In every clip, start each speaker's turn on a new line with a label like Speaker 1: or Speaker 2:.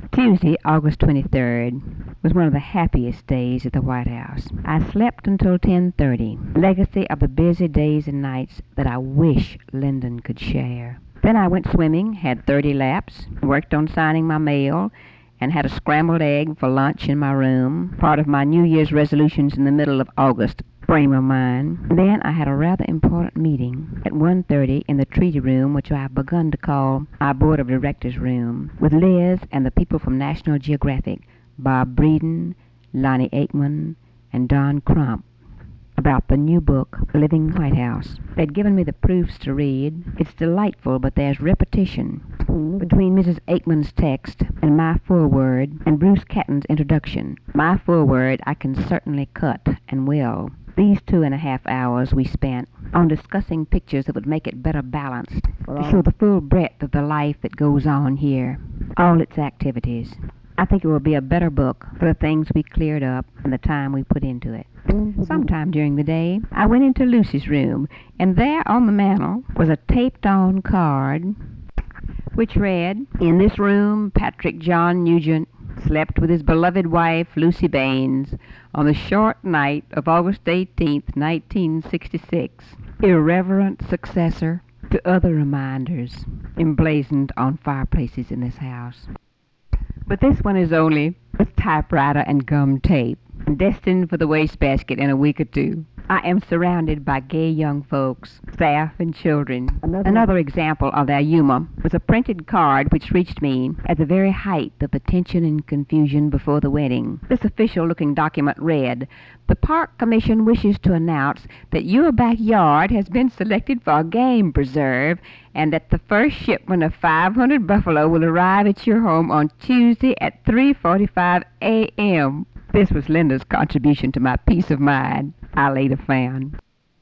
Speaker 1: Tuesday, August 23rd, was one of the happiest days at the White House. I slept until 10:30, legacy of the busy days and nights that I wish Lyndon could share. Then I went swimming, had 30 laps, worked on signing my mail, and had a scrambled egg for lunch in my room, part of my New Year's resolutions in the middle of August frame of mind. Then I had a rather important meeting at 1:30 in the treaty room, which I have begun to call our Board of Directors room, with Liz and the people from National Geographic, Bob Breeden, Lonnie Aikman, and Don Crump, about the new book, Living White House. They'd given me the proofs to read. It's delightful, but there's repetition between Mrs. Aikman's text and my foreword and Bruce Catton's introduction. My foreword I can certainly cut, and will. These 2.5 hours we spent on discussing pictures that would make it better balanced, to show the full breadth of the life that goes on here, all its activities. I think it will be a better book for the things we cleared up and the time we put into it. Sometime during the day, I went into Lucy's room, and there on the mantel was a taped-on card which read, "In this room, Patrick John Nugent slept with his beloved wife, Lucy Baines, on the short night of August 18th, 1966. Irreverent successor to other reminders emblazoned on fireplaces in this house." But this one is only with typewriter and gum tape, destined for the wastebasket in a week or two. I am surrounded by gay young folks, staff, and children. Another example of their humor was a printed card which reached me at the very height of the tension and confusion before the wedding. This official-looking document read, "The Park Commission wishes to announce that your backyard has been selected for a game preserve and that the first shipment of 500 buffalo will arrive at your home on Tuesday at 3:45 a.m. This was Linda's contribution to my peace of mind, I later found.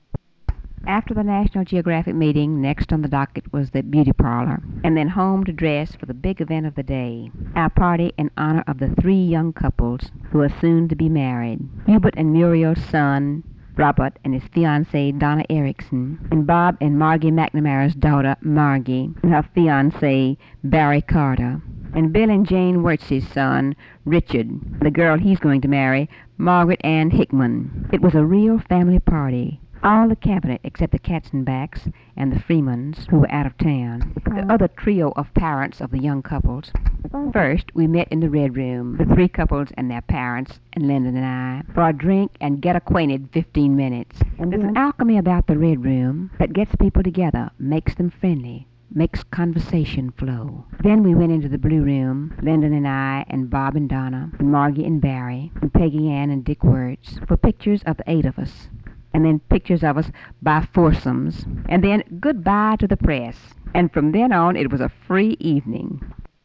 Speaker 1: After the National Geographic meeting, next on the docket was the beauty parlor, and then home to dress for the big event of the day, our party in honor of the 3 young couples who are soon to be married, Hubert and Muriel's son, Robert, and his fiancée, Donna Erickson, and Bob and Margie McNamara's daughter, Margie, and her fiancé, Barry Carter, and Bill and Jane Wirtz's son, Richard, the girl he's going to marry, Margaret Ann Hickman. It was a real family party. All the cabinet except the Katzenbachs and the Freemans, who were out of town, the other trio of parents of the young couples. First, we met in the Red Room, the 3 couples and their parents, and Lyndon and I, for a drink and get acquainted 15 minutes. There's an alchemy about the Red Room that gets people together, makes them friendly, makes conversation flow. Then we went into the Blue Room, Lyndon and I, and Bob and Donna, and Margie and Barry, and Peggy Ann and Dick Wirtz, for pictures of the 8 of us, and then pictures of us by foursomes, and then goodbye to the press. And from then on, it was a free evening.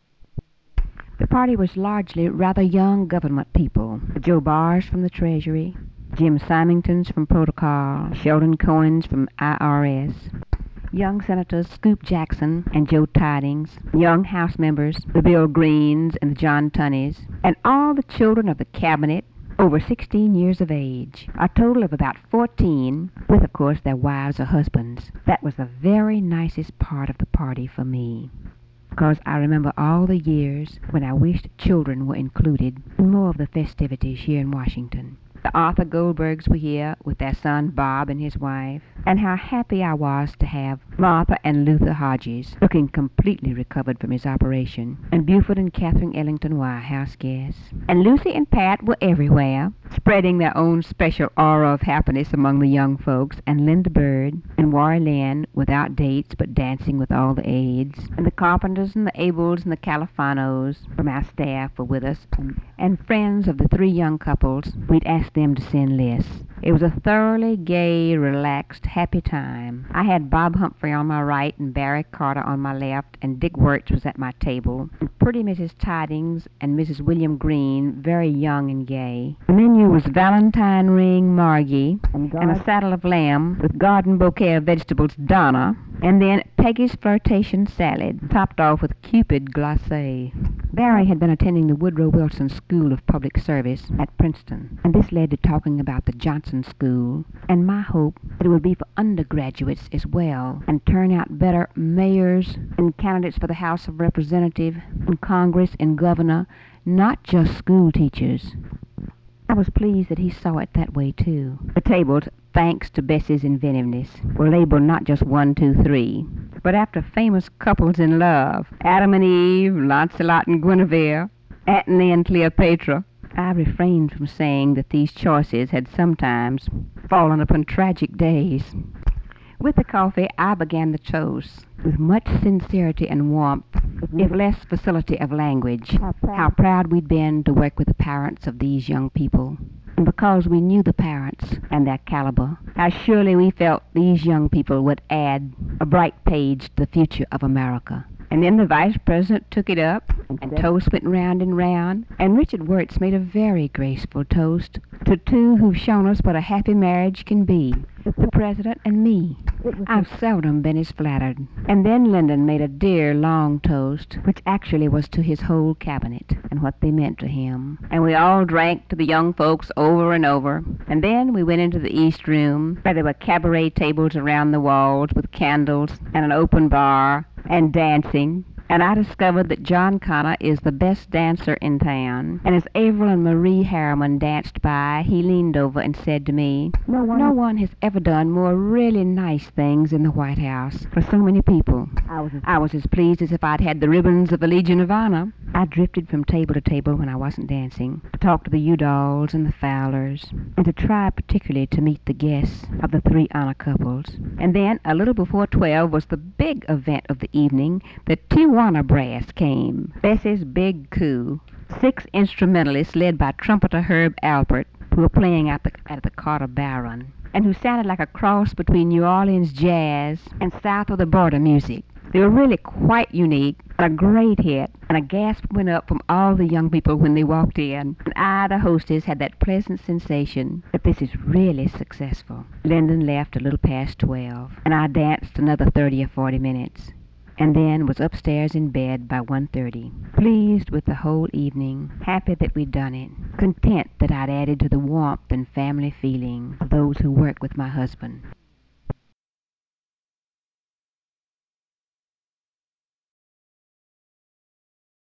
Speaker 1: The party was largely rather young government people. Joe Bars from the Treasury, Jim Symingtons from Protocol, Sheldon Cohens from IRS, young Senators Scoop Jackson and Joe Tidings, young House members, the Bill Greens and the John Tunneys, and all the children of the Cabinet over 16 years of age, a total of about 14, with, of course, their wives or husbands. That was the very nicest part of the party for me, because I remember all the years when I wished children were included in more of the festivities here in Washington. The Arthur Goldbergs were here with their son Bob and his wife, and how happy I was to have Martha and Luther Hodges, looking completely recovered from his operation, and Buford and Catherine Ellington were our house guests. And Lucy and Pat were everywhere, spreading their own special aura of happiness among the young folks, and Linda Bird and Warrie Lynn, without dates but dancing with all the aides, and the Carpenters and the Abels and the Califanos from our staff were with us, and friends of the 3 young couples. We'd asked them to send lists. It was a thoroughly gay, relaxed, happy time. I had Bob Humphrey on my right and Barry Carter on my left, and Dick Wirtz was at my table, and pretty Mrs. Tidings and Mrs. William Green, very young and gay. The menu was Valentine ring Margie, and a saddle of lamb with garden bouquet of vegetables Donna, and then Peggy's flirtation salad, topped off with Cupid glacé. Barry had been attending the Woodrow Wilson School of Public Service at Princeton, and this led to talking about the Johnson School and my hope that it would be for undergraduates as well and turn out better mayors and candidates for the House of Representatives and Congress and governor, not just school teachers. I was pleased that he saw it that way, too. The tables, thanks to Bessie's inventiveness, were labeled not just 1, 2, 3, but after famous couples in love, Adam and Eve, Lancelot and Guinevere, Antony and Cleopatra. I refrained from saying that these choices had sometimes fallen upon tragic days. With the coffee, I began the toast with much sincerity and warmth, if less facility of language. How proud we'd been to work with the parents of these young people. And because we knew the parents and their caliber, how surely we felt these young people would add a bright page to the future of America. And then the vice president took it up, and toast went round and round, and Richard Wirtz made a very graceful toast to two who've shown us what a happy marriage can be, the president and me. I've seldom been as flattered. And then Lyndon made a dear long toast, which actually was to his whole cabinet and what they meant to him. And we all drank to the young folks over and over. And then we went into the East Room, where there were cabaret tables around the walls with candles and an open bar and dancing. And I discovered that John Connor is the best dancer in town. And as Avril and Marie Harriman danced by, he leaned over and said to me, No one has ever done more really nice things in the White House for so many people. I was as pleased as if I'd had the ribbons of the Legion of Honor. I drifted from table to table when I wasn't dancing, to talk to the Udalls and the Fowlers, and to try particularly to meet the guests of the 3 honor couples. And then, a little before 12, was the big event of the evening. The Tijuana Brass came, Bessie's big coup. 6 instrumentalists led by trumpeter Herb Alpert, who were playing at the Carter Barron, and who sounded like a cross between New Orleans jazz and south of the border music. They were really quite unique, and a great hit, and a gasp went up from all the young people when they walked in. And I, the hostess, had that pleasant sensation that this is really successful. Lyndon left a little past 12, and I danced another 30 or 40 minutes, and then was upstairs in bed by 1:30, pleased with the whole evening, happy that we'd done it, content that I'd added to the warmth and family feeling of those who work with my husband.